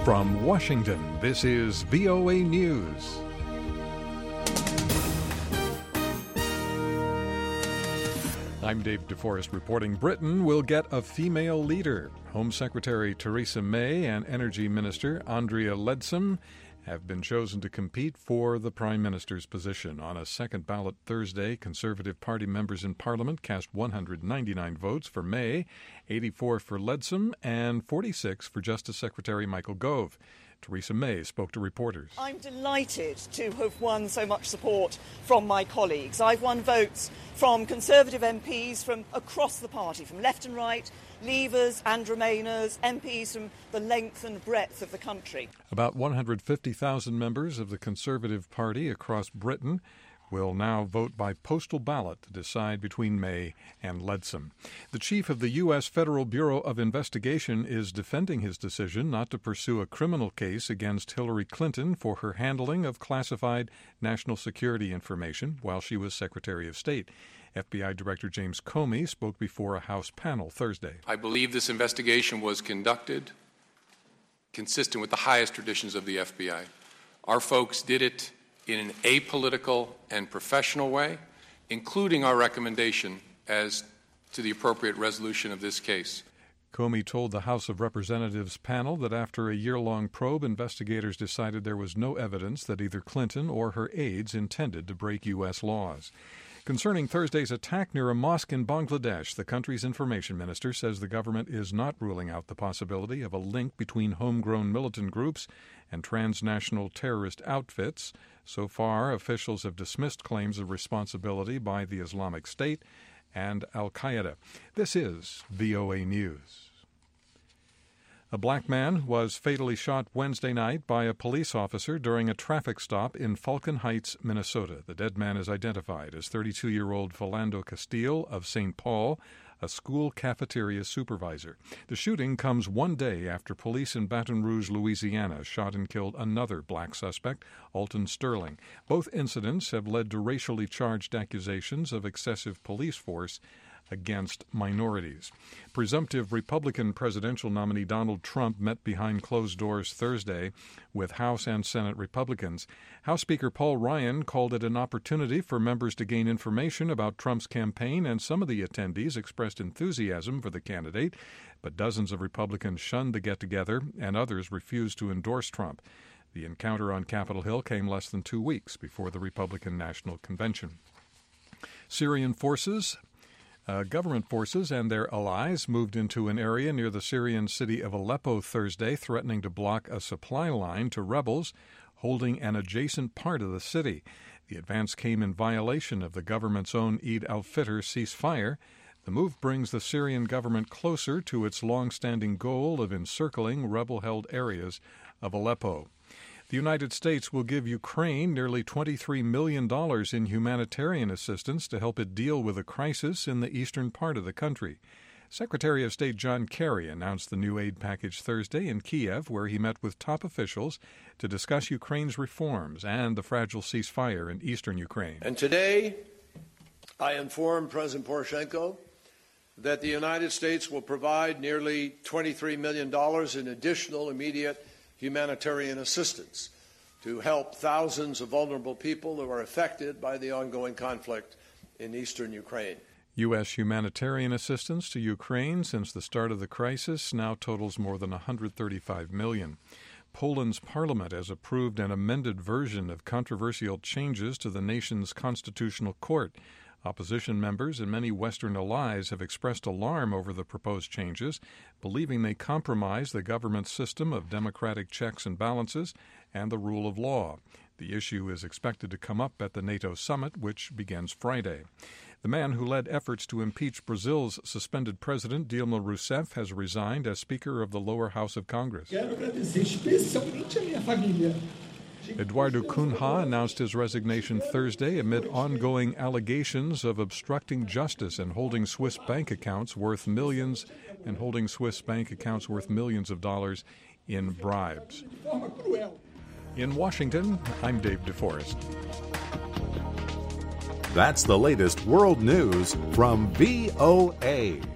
From Washington, this is VOA News. I'm Dave DeForest reporting Britain will get a female leader. Home Secretary Theresa May and Energy Minister Andrea Leadsom have been chosen to compete for the Prime Minister's position. On a second ballot Thursday, Conservative Party members in Parliament cast 199 votes for May, 84 for Leadsom, and 46 for Justice Secretary Michael Gove. Theresa May spoke to reporters. I'm delighted to have won so much support from my colleagues. I've won votes from Conservative MPs from across the party, from left and right, Leavers and Remainers, MPs from the length and breadth of the country. About 150,000 members of the Conservative Party across Britain will now vote by postal ballot to decide between May and Leadsom. The chief of the U.S. Federal Bureau of Investigation is defending his decision not to pursue a criminal case against Hillary Clinton for her handling of classified national security information while she was Secretary of State. FBI Director James Comey spoke before a House panel Thursday. I believe this investigation was conducted consistent with the highest traditions of the FBI. Our folks did it in an apolitical and professional way, including our recommendation as to the appropriate resolution of this case. Comey told the House of Representatives panel that after a year-long probe, investigators decided there was no evidence that either Clinton or her aides intended to break U.S. laws. Concerning Thursday's attack near a mosque in Bangladesh, the country's information minister says the government is not ruling out the possibility of a link between homegrown militant groups and transnational terrorist outfits. So far, officials have dismissed claims of responsibility by the Islamic State and al-Qaeda. This is VOA News. A black man was fatally shot Wednesday night by a police officer during a traffic stop in Falcon Heights, Minnesota. The dead man is identified as 32-year-old Philando Castile of St. Paul, a school cafeteria supervisor. The shooting comes one day after police in Baton Rouge, Louisiana, shot and killed another black suspect, Alton Sterling. Both incidents have led to racially charged accusations of excessive police force against minorities. Presumptive Republican presidential nominee Donald Trump met behind closed doors Thursday with House and Senate Republicans. House Speaker Paul Ryan called it an opportunity for members to gain information about Trump's campaign, and some of the attendees expressed enthusiasm for the candidate, but dozens of Republicans shunned the get-together and others refused to endorse Trump. The encounter on Capitol Hill came less than 2 weeks before the Republican National Convention. Syrian forces Government forces and their allies moved into an area near the Syrian city of Aleppo Thursday, threatening to block a supply line to rebels holding an adjacent part of the city. The advance came in violation of the government's own Eid al-Fitr ceasefire. The move brings the Syrian government closer to its long-standing goal of encircling rebel-held areas of Aleppo. The United States will give Ukraine nearly $23 million in humanitarian assistance to help it deal with a crisis in the eastern part of the country. Secretary of State John Kerry announced the new aid package Thursday in Kiev, where he met with top officials to discuss Ukraine's reforms and the fragile ceasefire in eastern Ukraine. And today, I informed President Poroshenko that the United States will provide nearly $23 million in additional immediate humanitarian assistance to help thousands of vulnerable people who are affected by the ongoing conflict in eastern Ukraine. U.S. humanitarian assistance to Ukraine since the start of the crisis now totals more than $135 million. Poland's parliament has approved an amended version of controversial changes to the nation's constitutional court. Opposition members and many Western allies have expressed alarm over the proposed changes, believing they compromise the government's system of democratic checks and balances and the rule of law. The issue is expected to come up at the NATO summit, which begins Friday. The man who led efforts to impeach Brazil's suspended president, Dilma Rousseff, has resigned as Speaker of the lower house of Congress. Eduardo Cunha announced his resignation Thursday amid ongoing allegations of obstructing justice and holding Swiss bank accounts worth millions of dollars in bribes. In Washington, I'm Dave DeForest. That's the latest world news from VOA.